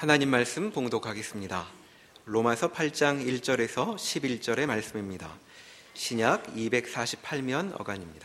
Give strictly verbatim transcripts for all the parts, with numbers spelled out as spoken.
하나님 말씀 봉독하겠습니다. 로마서 팔 장 일 절에서 십일 절의 말씀입니다. 신약 이백사십팔 면 어간입니다.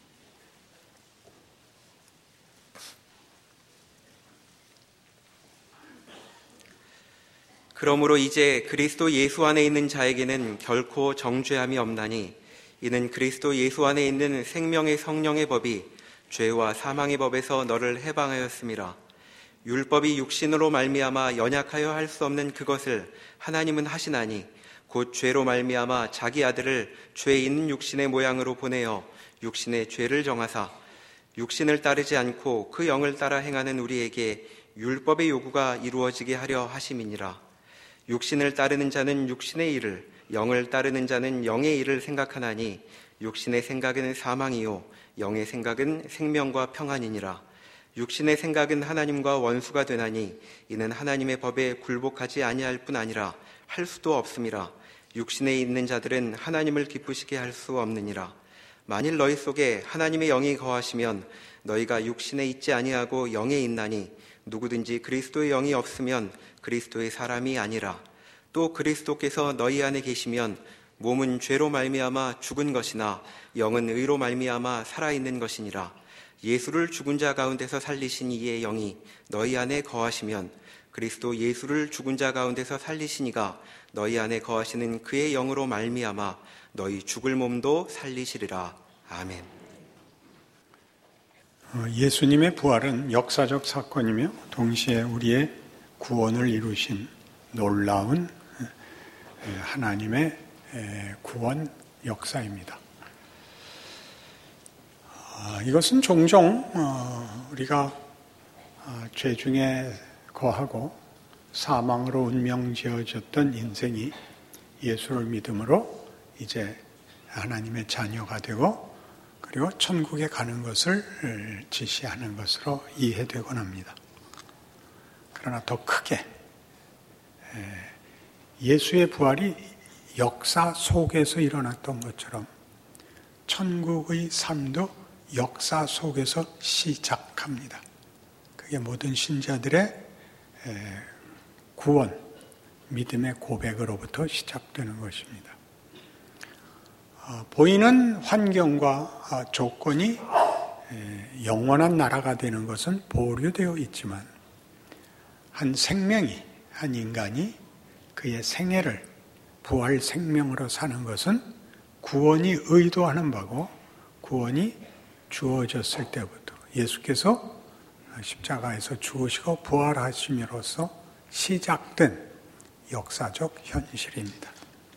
그러므로 이제 그리스도 예수 안에 있는 자에게는 결코 정죄함이 없나니 이는 그리스도 예수 안에 있는 생명의 성령의 법이 죄와 사망의 법에서 너를 해방하였음이라. 율법이 육신으로 말미암아 연약하여 할 수 없는 그것을 하나님은 하시나니 곧 죄로 말미암아 자기 아들을 죄 있는 육신의 모양으로 보내어 육신의 죄를 정하사 육신을 따르지 않고 그 영을 따라 행하는 우리에게 율법의 요구가 이루어지게 하려 하심이니라. 육신을 따르는 자는 육신의 일을, 영을 따르는 자는 영의 일을 생각하나니 육신의 생각은 사망이요 영의 생각은 생명과 평안이니라. 육신의 생각은 하나님과 원수가 되나니 이는 하나님의 법에 굴복하지 아니할 뿐 아니라 할 수도 없음이라. 육신에 있는 자들은 하나님을 기쁘시게 할 수 없느니라. 만일 너희 속에 하나님의 영이 거하시면 너희가 육신에 있지 아니하고 영에 있나니 누구든지 그리스도의 영이 없으면 그리스도의 사람이 아니라. 또 그리스도께서 너희 안에 계시면 몸은 죄로 말미암아 죽은 것이나 영은 의로 말미암아 살아있는 것이니라. 예수를 죽은 자 가운데서 살리신 이의 영이 너희 안에 거하시면 그리스도 예수를 죽은 자 가운데서 살리신 이가 너희 안에 거하시는 그의 영으로 말미암아 너희 죽을 몸도 살리시리라. 아멘. 예수님의 부활은 역사적 사건이며 동시에 우리의 구원을 이루신 놀라운 하나님의 구원 역사입니다. 이것은 종종 우리가 죄 중에 거하고 사망으로 운명 지어졌던 인생이 예수를 믿음으로 이제 하나님의 자녀가 되고 그리고 천국에 가는 것을 지시하는 것으로 이해되곤 합니다. 그러나 더 크게 예수의 부활이 역사 속에서 일어났던 것처럼 천국의 삶도 역사 속에서 시작합니다. 그게 모든 신자들의 구원, 믿음의 고백으로부터 시작되는 것입니다. 보이는 환경과 조건이 영원한 나라가 되는 것은 보류되어 있지만 한 생명이, 한 인간이 그의 생애를 부활 생명으로 사는 것은 구원이 의도하는 바고 구원이 주어졌을 때부터 예수께서 십자가에서 죽으시고 부활하심으로써 시작된 역사적 현실입니다.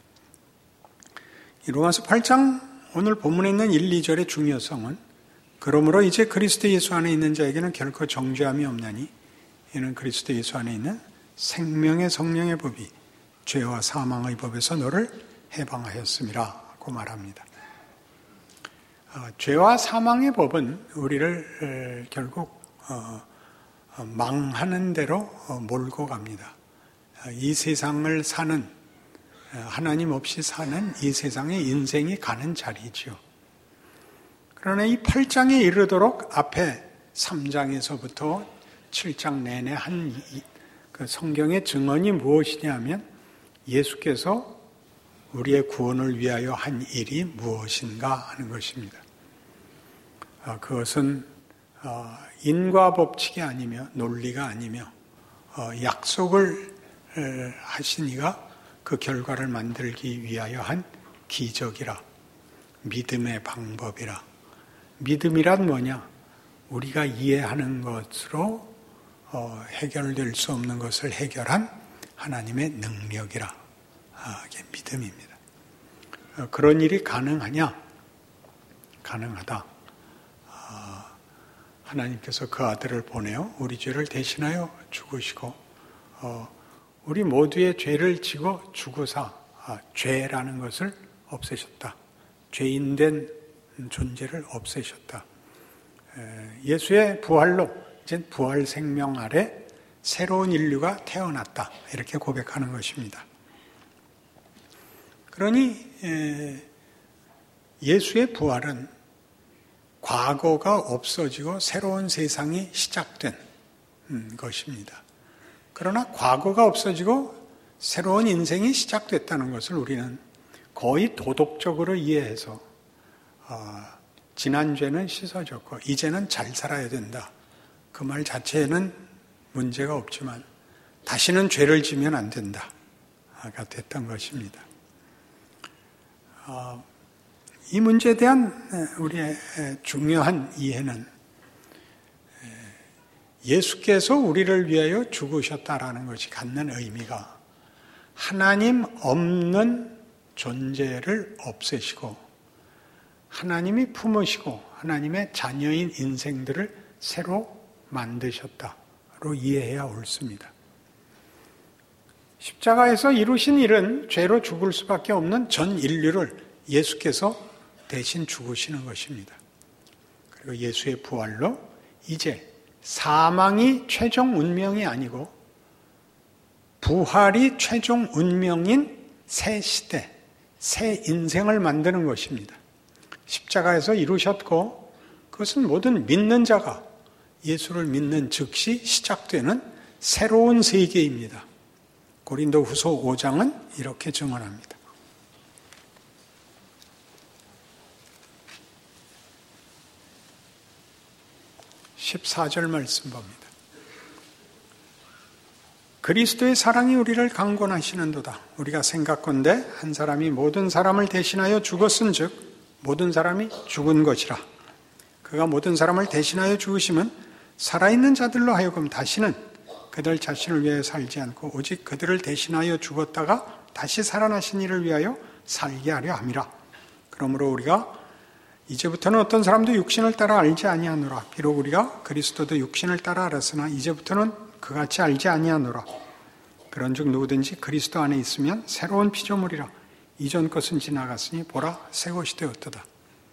로마서 팔 장 오늘 본문에 있는 일, 이 절의 중요성은 그러므로 이제 그리스도 예수 안에 있는 자에게는 결코 정죄함이 없나니 이는 그리스도 예수 안에 있는 생명의 성령의 법이 죄와 사망의 법에서 너를 해방하였음이라고 말합니다. 어, 죄와 사망의 법은 우리를 에, 결국 어, 어, 망하는 대로 어, 몰고 갑니다. 어, 이 세상을 사는 어, 하나님 없이 사는 이 세상의 인생이 가는 자리죠. 그러나 이 팔 장에 이르도록 앞에 삼 장에서부터 칠 장 내내 한 그 성경의 증언이 무엇이냐면 예수께서 우리의 구원을 위하여 한 일이 무엇인가 하는 것입니다. 그것은 인과 법칙이 아니며 논리가 아니며 약속을 하신 이가 그 결과를 만들기 위하여 한 기적이라, 믿음의 방법이라. 믿음이란 뭐냐? 우리가 이해하는 것으로 해결될 수 없는 것을 해결한 하나님의 능력이라. 이게 믿음입니다. 그런 일이 가능하냐? 가능하다. 하나님께서 그 아들을 보내어 우리 죄를 대신하여 죽으시고 우리 모두의 죄를 지고 죽으사 죄라는 것을 없애셨다. 죄인된 존재를 없애셨다. 예수의 부활로 이제 부활 생명 아래 새로운 인류가 태어났다. 이렇게 고백하는 것입니다. 그러니 예수의 부활은 과거가 없어지고 새로운 세상이 시작된 것입니다. 그러나 과거가 없어지고 새로운 인생이 시작됐다는 것을 우리는 거의 도덕적으로 이해해서 어, 지난 죄는 씻어졌고 이제는 잘 살아야 된다. 그 말 자체에는 문제가 없지만 다시는 죄를 지면 안 된다가 됐던 것입니다. 어, 이 문제에 대한 우리의 중요한 이해는 예수께서 우리를 위하여 죽으셨다라는 것이 갖는 의미가 하나님 없는 존재를 없애시고 하나님이 품으시고 하나님의 자녀인 인생들을 새로 만드셨다로 이해해야 옳습니다. 십자가에서 이루신 일은 죄로 죽을 수밖에 없는 전 인류를 예수께서 대신 죽으시는 것입니다. 그리고 예수의 부활로 이제 사망이 최종 운명이 아니고 부활이 최종 운명인 새 시대, 새 인생을 만드는 것입니다. 십자가에서 이루셨고 그것은 모든 믿는 자가 예수를 믿는 즉시 시작되는 새로운 세계입니다. 고린도후서 오 장은 이렇게 증언합니다. 십사 절 말씀 봅니다. 그리스도의 사랑이 우리를 강권하시는도다. 우리가 생각건대 한 사람이 모든 사람을 대신하여 죽었은 즉 모든 사람이 죽은 것이라. 그가 모든 사람을 대신하여 죽으시면 살아있는 자들로 하여금 다시는 그들 자신을 위하여 살지 않고 오직 그들을 대신하여 죽었다가 다시 살아나신 이를 위하여 살게 하려 함이라. 그러므로 우리가 이제부터는 어떤 사람도 육신을 따라 알지 아니하노라. 비록 우리가 그리스도도 육신을 따라 알았으나 이제부터는 그같이 알지 아니하노라. 그런즉 누구든지 그리스도 안에 있으면 새로운 피조물이라. 이전 것은 지나갔으니 보라 새 것이 되었도다.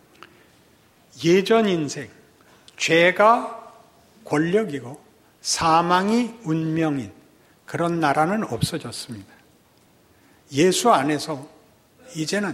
예전 인생, 죄가 권력이고 사망이 운명인 그런 나라는 없어졌습니다. 예수 안에서 이제는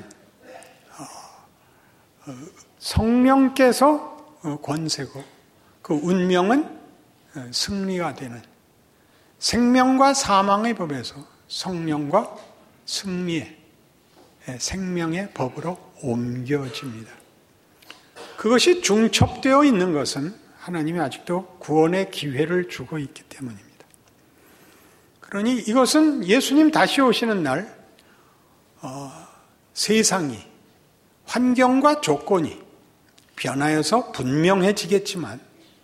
성령께서 권세고 그 운명은 승리가 되는 생명과 사망의 법에서 성령과 승리의 생명의 법으로 옮겨집니다. 그것이 중첩되어 있는 것은 하나님이 아직도 구원의 기회를 주고 있기 때문입니다. 그러니 이것은 예수님 다시 오시는 날 어, 세상이 환경과 조건이 변하여서 분명해지겠지만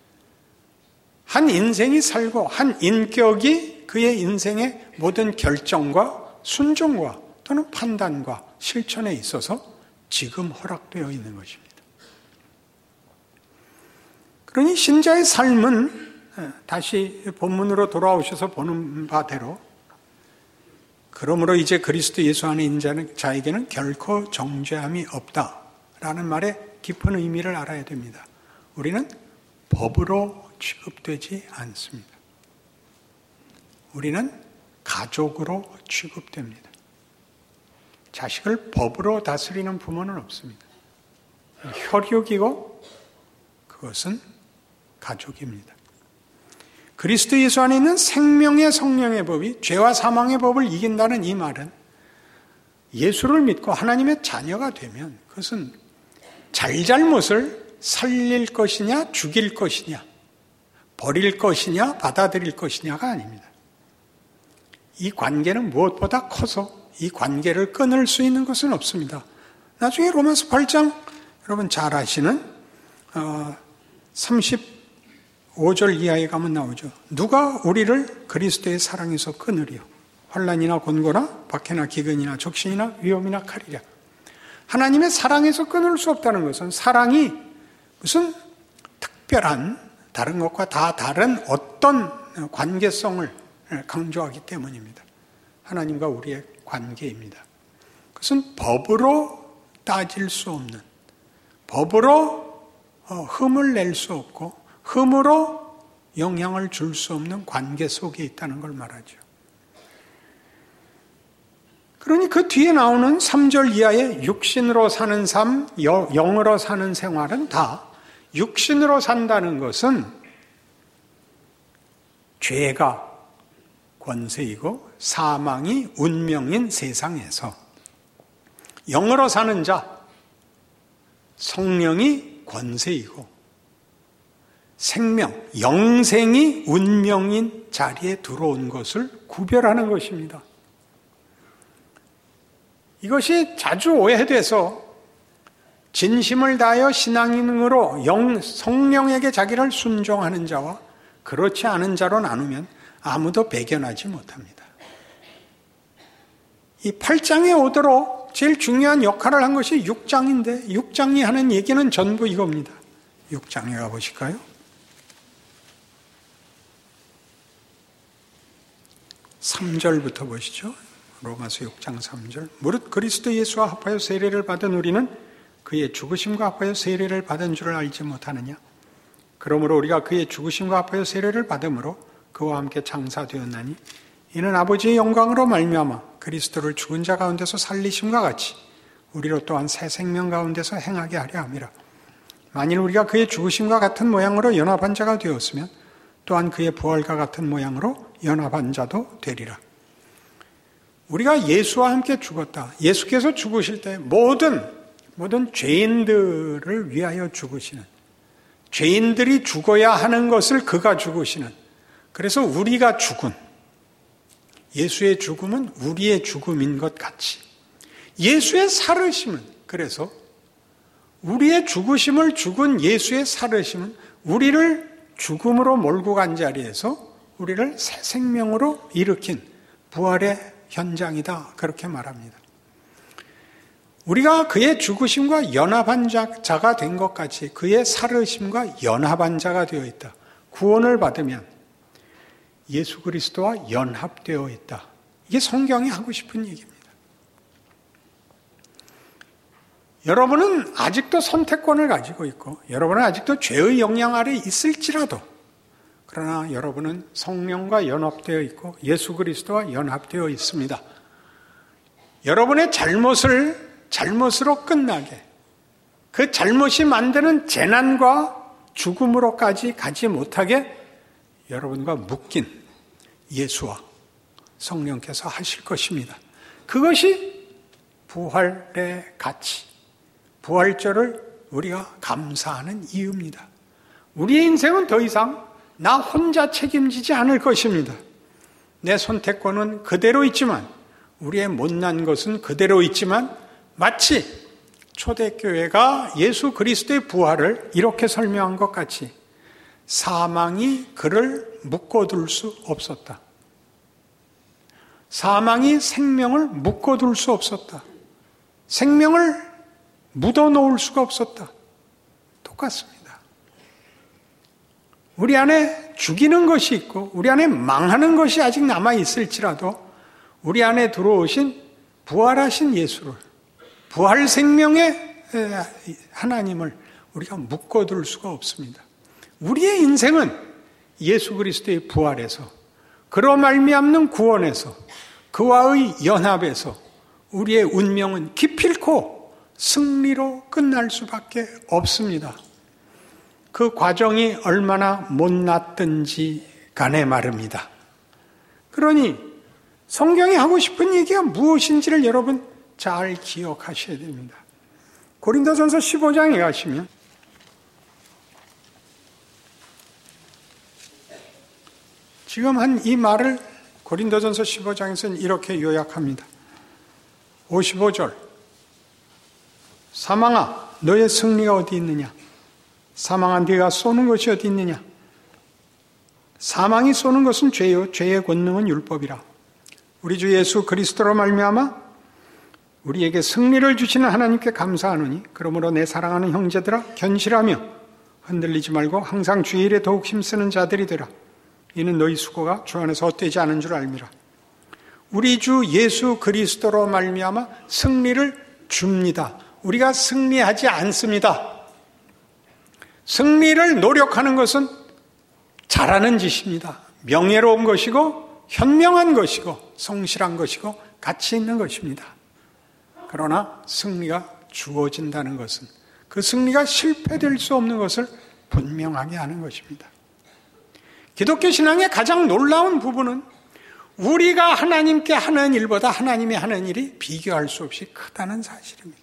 한 인생이 살고 한 인격이 그의 인생의 모든 결정과 순종과 또는 판단과 실천에 있어서 지금 허락되어 있는 것입니다. 그러니 신자의 삶은 다시 본문으로 돌아오셔서 보는 바대로 그러므로 이제 그리스도 예수 안에 있는 자에게는 결코 정죄함이 없다라는 말의 깊은 의미를 알아야 됩니다. 우리는 법으로 취급되지 않습니다. 우리는 가족으로 취급됩니다. 자식을 법으로 다스리는 부모는 없습니다. 혈육이고 그것은 가족입니다. 그리스도 예수 안에 있는 생명의 성령의 법이 죄와 사망의 법을 이긴다는 이 말은 예수를 믿고 하나님의 자녀가 되면 그것은 잘잘못을 살릴 것이냐 죽일 것이냐 버릴 것이냐 받아들일 것이냐가 아닙니다. 이 관계는 무엇보다 커서 이 관계를 끊을 수 있는 것은 없습니다. 나중에 로마서 팔 장 여러분 잘 아시는 어, 삼십오 절 이하에 가면 나오죠. 누가 우리를 그리스도의 사랑에서 끊으리요. 환난이나 곤고나 박해나 기근이나 적신이나 위험이나 칼이랴. 하나님의 사랑에서 끊을 수 없다는 것은 사랑이 무슨 특별한 다른 것과 다 다른 어떤 관계성을 강조하기 때문입니다. 하나님과 우리의 관계입니다. 그것은 법으로 따질 수 없는, 법으로 흠을 낼 수 없고 흠으로 영향을 줄 수 없는 관계 속에 있다는 걸 말하죠. 그러니 그 뒤에 나오는 삼 절 이하의 육신으로 사는 삶, 영으로 사는 생활은 다 육신으로 산다는 것은 죄가 권세이고 사망이 운명인 세상에서 영으로 사는 자, 성령이 권세이고 생명, 영생이 운명인 자리에 들어온 것을 구별하는 것입니다. 이것이 자주 오해돼서 진심을 다하여 신앙인으로 영, 성령에게 자기를 순종하는 자와 그렇지 않은 자로 나누면 아무도 배견하지 못합니다. 이 팔 장에 오도록 제일 중요한 역할을 한 것이 육 장인데 육 장이 하는 얘기는 전부 이겁니다. 육 장에 가보실까요? 삼 절부터 보시죠. 로마서 육 장 삼 절. 무릇 그리스도 예수와 합하여 세례를 받은 우리는 그의 죽으심과 합하여 세례를 받은 줄을 알지 못하느냐? 그러므로 우리가 그의 죽으심과 합하여 세례를 받음으로 그와 함께 장사되었나니 이는 아버지의 영광으로 말미암아 그리스도를 죽은 자 가운데서 살리심과 같이 우리로 또한 새 생명 가운데서 행하게 하려 함이라. 만일 우리가 그의 죽으심과 같은 모양으로 연합한 자가 되었으면 또한 그의 부활과 같은 모양으로 연합한 자도 되리라. 우리가 예수와 함께 죽었다. 예수께서 죽으실 때 모든 모든 죄인들을 위하여 죽으시는, 죄인들이 죽어야 하는 것을 그가 죽으시는, 그래서 우리가 죽은, 예수의 죽음은 우리의 죽음인 것 같이 예수의 살으심은, 그래서 우리의 죽으심을 죽은 예수의 살으심은 우리를 죽음으로 몰고 간 자리에서 우리를 새 생명으로 일으킨 부활의 현장이다. 그렇게 말합니다. 우리가 그의 죽으심과 연합한 자가 된 것 같이 그의 살으심과 연합한 자가 되어 있다. 구원을 받으면 예수 그리스도와 연합되어 있다. 이게 성경이 하고 싶은 얘기입니다. 여러분은 아직도 선택권을 가지고 있고 여러분은 아직도 죄의 영향 아래 있을지라도, 그러나 여러분은 성령과 연합되어 있고 예수 그리스도와 연합되어 있습니다. 여러분의 잘못을 잘못으로 끝나게, 그 잘못이 만드는 재난과 죽음으로까지 가지 못하게 여러분과 묶인 예수와 성령께서 하실 것입니다. 그것이 부활의 가치, 부활절을 우리가 감사하는 이유입니다. 우리의 인생은 더 이상 나 혼자 책임지지 않을 것입니다. 내 선택권은 그대로 있지만, 우리의 못난 것은 그대로 있지만, 마치 초대교회가 예수 그리스도의 부활을 이렇게 설명한 것 같이 사망이 그를 묶어둘 수 없었다. 사망이 생명을 묶어둘 수 없었다. 생명을 묻어놓을 수가 없었다. 똑같습니다. 우리 안에 죽이는 것이 있고 우리 안에 망하는 것이 아직 남아있을지라도 우리 안에 들어오신 부활하신 예수를, 부활 생명의 하나님을 우리가 묶어둘 수가 없습니다. 우리의 인생은 예수 그리스도의 부활에서, 그로 말미암는 구원에서, 그와의 연합에서 우리의 운명은 기필코 승리로 끝날 수밖에 없습니다. 그 과정이 얼마나 못났든지 간에 말입니다. 그러니 성경이 하고 싶은 얘기가 무엇인지를 여러분 잘 기억하셔야 됩니다. 고린도전서 십오 장에 가시면 지금 한 이 말을 고린도전서 십오 장에서는 이렇게 요약합니다. 오십오 절. 사망아, 너의 승리가 어디 있느냐? 사망아, 네가 쏘는 것이 어디 있느냐? 사망이 쏘는 것은 죄요, 죄의 권능은 율법이라. 우리 주 예수 그리스도로 말미암아 우리에게 승리를 주시는 하나님께 감사하노니, 그러므로 내 사랑하는 형제들아, 견실하며 흔들리지 말고 항상 주의 일에 더욱 힘쓰는 자들이 되라. 이는 너희 수고가 주 안에서 헛되지 않은 줄 알미라. 우리 주 예수 그리스도로 말미암아 승리를 줍니다. 우리가 승리하지 않습니다. 승리를 노력하는 것은 잘하는 짓입니다. 명예로운 것이고 현명한 것이고 성실한 것이고 가치 있는 것입니다. 그러나 승리가 주어진다는 것은 그 승리가 실패될 수 없는 것을 분명하게 하는 것입니다. 기독교 신앙의 가장 놀라운 부분은 우리가 하나님께 하는 일보다 하나님이 하는 일이 비교할 수 없이 크다는 사실입니다.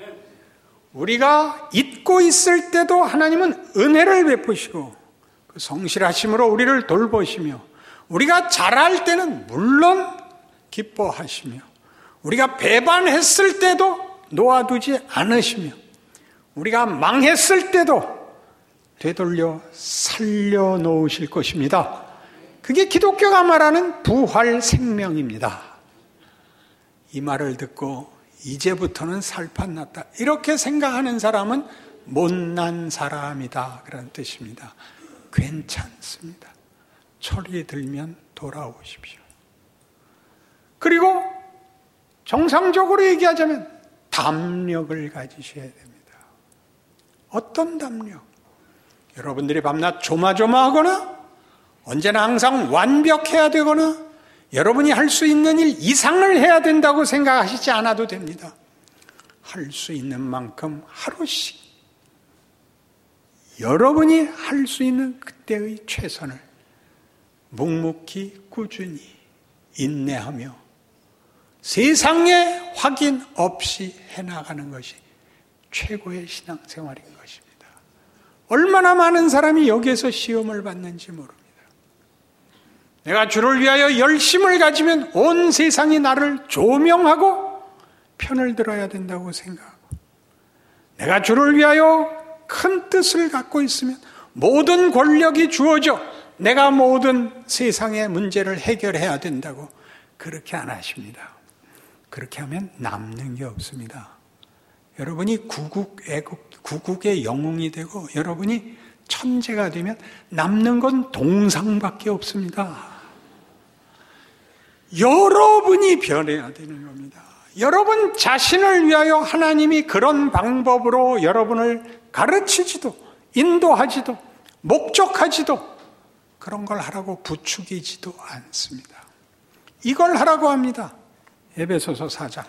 우리가 잊고 있을 때도 하나님은 은혜를 베푸시고 그 성실하심으로 우리를 돌보시며, 우리가 잘할 때는 물론 기뻐하시며, 우리가 배반했을 때도 놓아두지 않으시며, 우리가 망했을 때도 되돌려 살려놓으실 것입니다. 그게 기독교가 말하는 부활 생명입니다. 이 말을 듣고 이제부터는 살판 났다, 이렇게 생각하는 사람은 못난 사람이다, 그런 뜻입니다. 괜찮습니다. 철이 들면 돌아오십시오. 그리고 정상적으로 얘기하자면 담력을 가지셔야 됩니다. 어떤 담력? 여러분들이 밤낮 조마조마하거나 언제나 항상 완벽해야 되거나 여러분이 할 수 있는 일 이상을 해야 된다고 생각하시지 않아도 됩니다. 할 수 있는 만큼 하루씩 여러분이 할 수 있는 그때의 최선을 묵묵히 꾸준히 인내하며 세상에 확인 없이 해나가는 것이 최고의 신앙생활인 것입니다. 얼마나 많은 사람이 여기에서 시험을 받는지 모릅니다. 내가 주를 위하여 열심을 가지면 온 세상이 나를 조명하고 편을 들어야 된다고 생각하고, 내가 주를 위하여 큰 뜻을 갖고 있으면 모든 권력이 주어져 내가 모든 세상의 문제를 해결해야 된다고 그렇게 안 하십니다. 그렇게 하면 남는 게 없습니다. 여러분이 구국, 애국, 구국의 영웅이 되고 여러분이 천재가 되면 남는 건 동상밖에 없습니다. 여러분이 변해야 되는 겁니다. 여러분 자신을 위하여 하나님이 그런 방법으로 여러분을 가르치지도 인도하지도 목적하지도 그런 걸 하라고 부추기지도 않습니다. 이걸 하라고 합니다. 에베소서 사 장.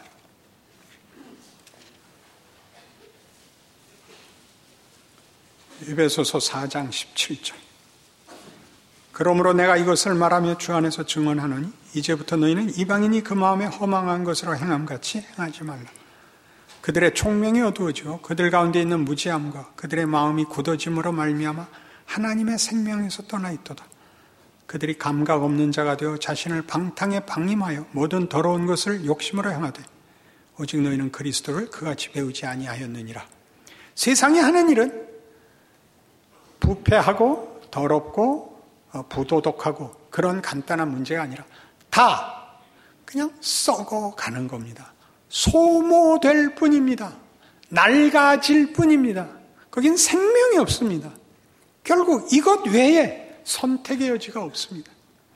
에베소서 사 장 십칠 절. 그러므로 내가 이것을 말하며 주 안에서 증언하노니 이제부터 너희는 이방인이 그 마음에 허망한 것으로 행함같이 행하지 말라. 그들의 총명이 어두워지고 그들 가운데 있는 무지함과 그들의 마음이 굳어짐으로 말미암아 하나님의 생명에서 떠나 있도다. 그들이 감각 없는 자가 되어 자신을 방탕에 방임하여 모든 더러운 것을 욕심으로 행하되 오직 너희는 그리스도를 그같이 배우지 아니하였느니라. 세상이 하는 일은 부패하고 더럽고 부도덕하고 그런 간단한 문제가 아니라 다 그냥 썩어가는 겁니다. 소모될 뿐입니다. 낡아질 뿐입니다. 거긴 생명이 없습니다. 결국 이것 외에 선택의 여지가 없습니다.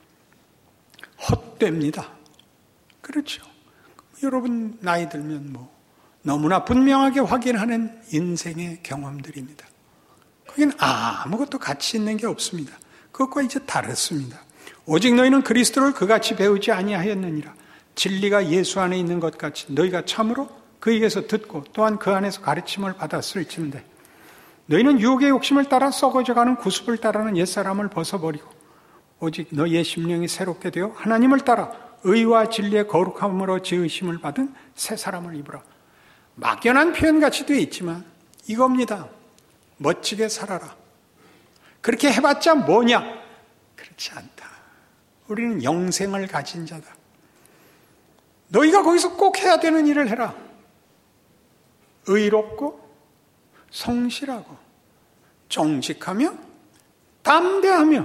헛됩니다. 그렇죠. 여러분 나이 들면 뭐 너무나 분명하게 확인하는 인생의 경험들입니다. 거긴 아무것도 가치 있는 게 없습니다. 그것과 이제 다르습니다. 오직 너희는 그리스도를 그같이 배우지 아니하였느니라. 진리가 예수 안에 있는 것 같이 너희가 참으로 그에게서 듣고 또한 그 안에서 가르침을 받았을진데 너희는 유혹의 욕심을 따라 썩어져가는 구습을 따르는 옛사람을 벗어버리고 오직 너희의 심령이 새롭게 되어 하나님을 따라 의와 진리의 거룩함으로 지으심을 받은 새 사람을 입으라. 막연한 표현같이 되어 있지만 이겁니다. 멋지게 살아라. 그렇게 해봤자 뭐냐? 그렇지 않다. 우리는 영생을 가진 자다. 너희가 거기서 꼭 해야 되는 일을 해라. 의롭고 성실하고 정직하며 담대하며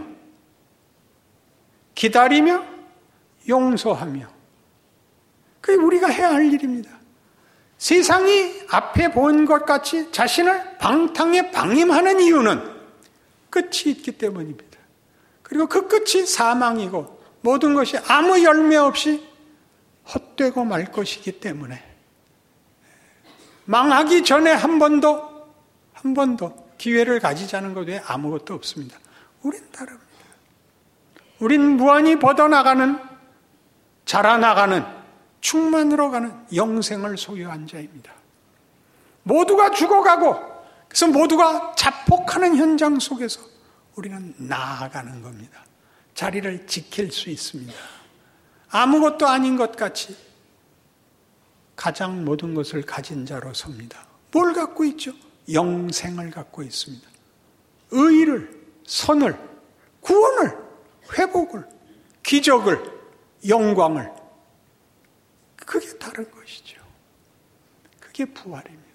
기다리며 용서하며, 그게 우리가 해야 할 일입니다. 세상이 앞에 본 것 같이 자신을 방탕에 방임하는 이유는 끝이 있기 때문입니다. 그리고 그 끝이 사망이고 모든 것이 아무 열매 없이 헛되고 말 것이기 때문에 망하기 전에 한 번 더, 한 번 더 기회를 가지자는 것 외에 아무것도 없습니다. 우린 다릅니다. 우린 무한히 뻗어나가는, 자라나가는, 충만으로 가는 영생을 소유한 자입니다. 모두가 죽어가고 그래서 모두가 자폭하는 현장 속에서 우리는 나아가는 겁니다. 자리를 지킬 수 있습니다. 아무것도 아닌 것 같이 가장 모든 것을 가진 자로 섭니다. 뭘 갖고 있죠? 영생을 갖고 있습니다. 의를, 선을, 구원을, 회복을, 기적을, 영광을. 그게 다른 것이죠. 그게 부활입니다.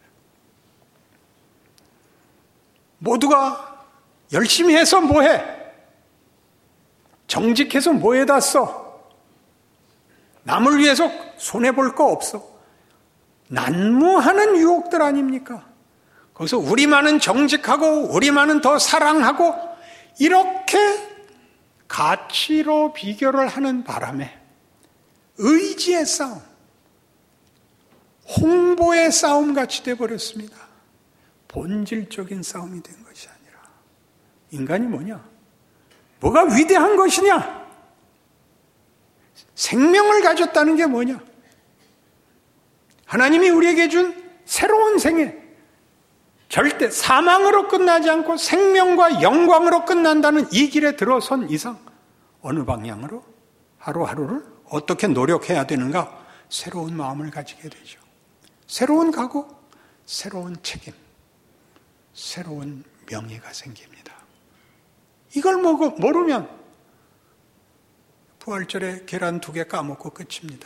모두가 열심히 해서 뭐해? 정직해서 뭐에다 써? 남을 위해서 손해볼 거 없어. 난무하는 유혹들 아닙니까? 거기서 우리만은 정직하고 우리만은 더 사랑하고 이렇게 가치로 비교를 하는 바람에 의지의 싸움, 홍보의 싸움 같이 돼버렸습니다. 본질적인 싸움이 된 것이 아니라 인간이 뭐냐? 뭐가 위대한 것이냐? 생명을 가졌다는 게 뭐냐? 하나님이 우리에게 준 새로운 생애, 절대 사망으로 끝나지 않고 생명과 영광으로 끝난다는 이 길에 들어선 이상 어느 방향으로 하루하루를 어떻게 노력해야 되는가? 새로운 마음을 가지게 되죠. 새로운 각오, 새로운 책임, 새로운 명예가 생깁니다. 이걸 모르면 부활절에 계란 두 개 까먹고 끝입니다.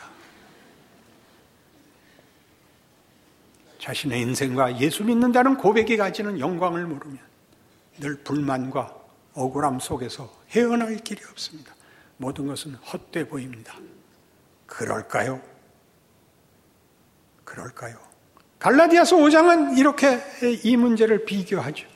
자신의 인생과 예수 믿는다는 고백이 가지는 영광을 모르면 늘 불만과 억울함 속에서 헤어날 길이 없습니다. 모든 것은 헛돼 보입니다. 그럴까요? 그럴까요? 갈라디아서 오 장은 이렇게 이 문제를 비교하죠.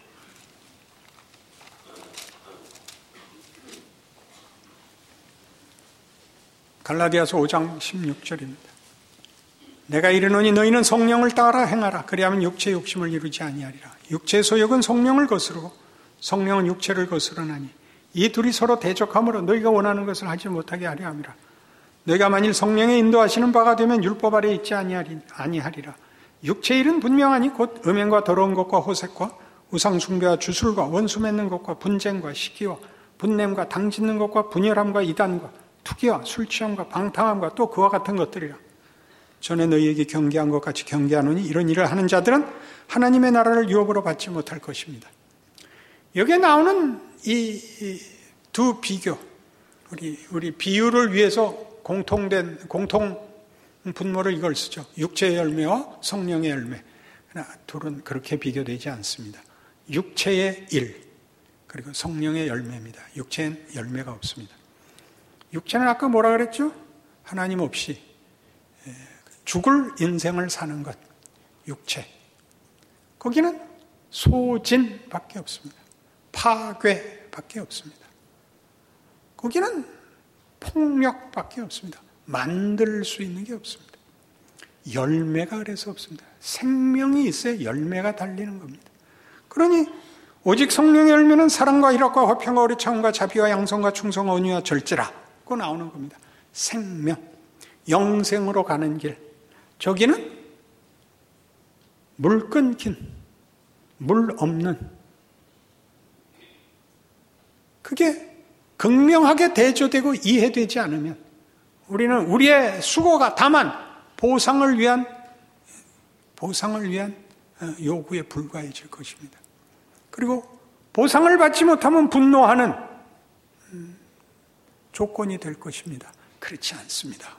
갈라디아서 오 장 십육 절입니다. 내가 이르노니 너희는 성령을 따라 행하라. 그리하면 육체의 욕심을 이루지 아니하리라. 육체의 소욕은 성령을 거스르고 성령은 육체를 거스르나니 이 둘이 서로 대적하므로 너희가 원하는 것을 하지 못하게 하려 함이라. 너희가 만일 성령의 인도하시는 바가 되면 율법 아래에 있지 아니하리라. 육체의 일은 분명하니 곧 음행과 더러운 것과 호색과 우상 숭배와 주술과 원수 맺는 것과 분쟁과 시기와 분냄과 당짓는 것과 분열함과 이단과 투기와 술 취함과 방탕함과 또 그와 같은 것들이라. 전에 너희에게 경계한 것 같이 경계하노니 이런 일을 하는 자들은 하나님의 나라를 유업으로 받지 못할 것입니다. 여기에 나오는 이 두 비교, 우리 우리 비유를 위해서 공통된 공통 분모를 이걸 쓰죠. 육체의 열매와 성령의 열매. 그러나 둘은 그렇게 비교되지 않습니다. 육체의 일 그리고 성령의 열매입니다. 육체엔 열매가 없습니다. 육체는 아까 뭐라 그랬죠? 하나님 없이 죽을 인생을 사는 것, 육체. 거기는 소진밖에 없습니다. 파괴밖에 없습니다. 거기는 폭력밖에 없습니다. 만들 수 있는 게 없습니다. 열매가 그래서 없습니다. 생명이 있어야 열매가 달리는 겁니다. 그러니 오직 성령의 열매는 사랑과 희락과 화평과 오래 참음과 자비와 양성과 충성과 온유와 절제라고 나오는 겁니다. 생명, 영생으로 가는 길. 저기는 물 끊긴, 물 없는. 그게 극명하게 대조되고 이해되지 않으면 우리는 우리의 수고가 다만 보상을 위한 보상을 위한 요구에 불과해질 것입니다. 그리고 보상을 받지 못하면 분노하는 조건이 될 것입니다. 그렇지 않습니다.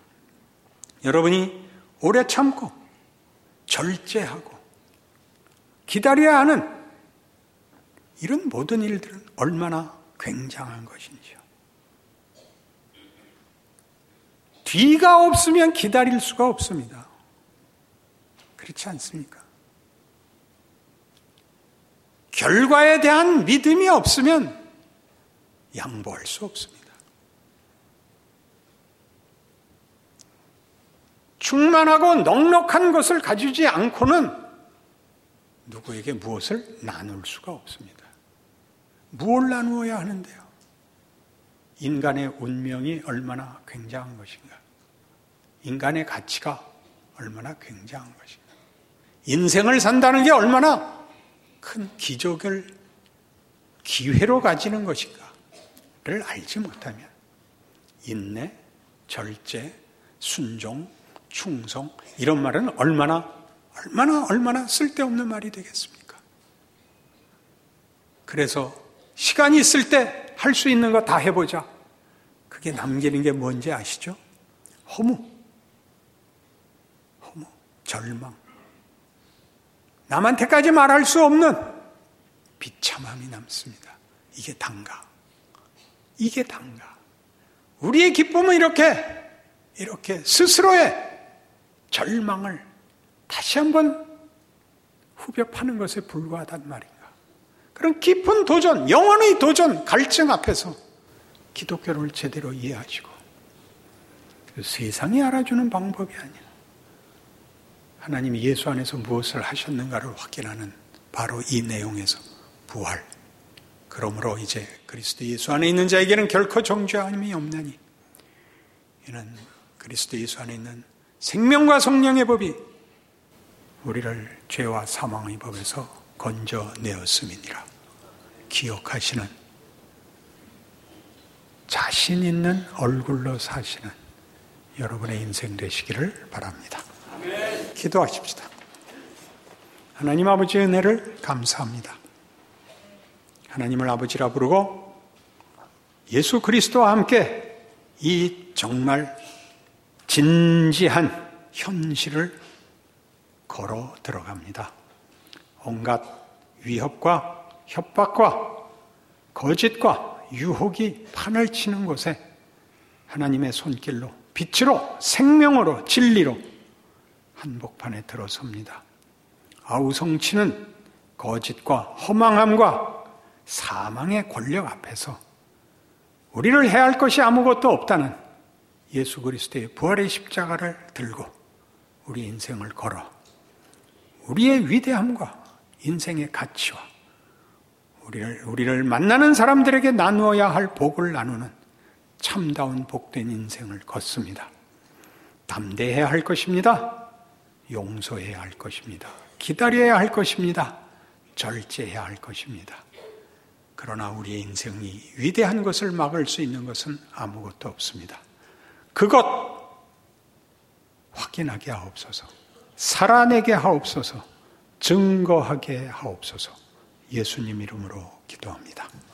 여러분이 오래 참고 절제하고 기다려야 하는 이런 모든 일들은 얼마나 굉장한 것인지요. 뒤가 없으면 기다릴 수가 없습니다. 그렇지 않습니까? 결과에 대한 믿음이 없으면 양보할 수 없습니다. 충만하고 넉넉한 것을 가지지 않고는 누구에게 무엇을 나눌 수가 없습니다. 무엇을 나누어야 하는데요? 인간의 운명이 얼마나 굉장한 것인가? 인간의 가치가 얼마나 굉장한 것인가? 인생을 산다는 게 얼마나 큰 기적을 기회로 가지는 것인가를 알지 못하면 인내, 절제, 순종, 충성 이런 말은 얼마나 얼마나 얼마나 쓸데없는 말이 되겠습니까? 그래서 시간이 있을 때 할 수 있는 거 다 해보자. 그게 남기는 게 뭔지 아시죠? 허무, 허무, 절망. 남한테까지 말할 수 없는 비참함이 남습니다. 이게 단가. 이게 단가. 우리의 기쁨은 이렇게, 이렇게 스스로의 절망을 다시 한번 후벼 파는 것에 불과하단 말인가. 그런 깊은 도전, 영혼의 도전, 갈증 앞에서 기독교를 제대로 이해하시고 세상이 알아주는 방법이 아니야. 하나님이 예수 안에서 무엇을 하셨는가를 확인하는 바로 이 내용에서 부활. 그러므로 이제 그리스도 예수 안에 있는 자에게는 결코 정죄함이 없나니 이는 그리스도 예수 안에 있는 생명과 성령의 법이 우리를 죄와 사망의 법에서 건져내었음이니라. 기억하시는 자신 있는 얼굴로 사시는 여러분의 인생 되시기를 바랍니다. 아멘. 기도하십시다. 하나님 아버지의 은혜를 감사합니다. 하나님을 아버지라 부르고 예수 그리스도와 함께 이 정말 진지한 현실을 걸어 들어갑니다. 온갖 위협과 협박과 거짓과 유혹이 판을 치는 곳에 하나님의 손길로 빛으로 생명으로 진리로 한복판에 들어섭니다. 아우성치는 거짓과 허망함과 사망의 권력 앞에서 우리를 해할 것이 아무것도 없다는 예수 그리스도의 부활의 십자가를 들고 우리 인생을 걸어 우리의 위대함과 인생의 가치와 우리를, 우리를 만나는 사람들에게 나누어야 할 복을 나누는 참다운 복된 인생을 걷습니다. 담대해야 할 것입니다. 용서해야 할 것입니다. 기다려야 할 것입니다. 절제해야 할 것입니다. 그러나 우리의 인생이 위대한 것을 막을 수 있는 것은 아무것도 없습니다. 그것 확인하게 하옵소서. 살아내게 하옵소서. 증거하게 하옵소서. 예수님 이름으로 기도합니다.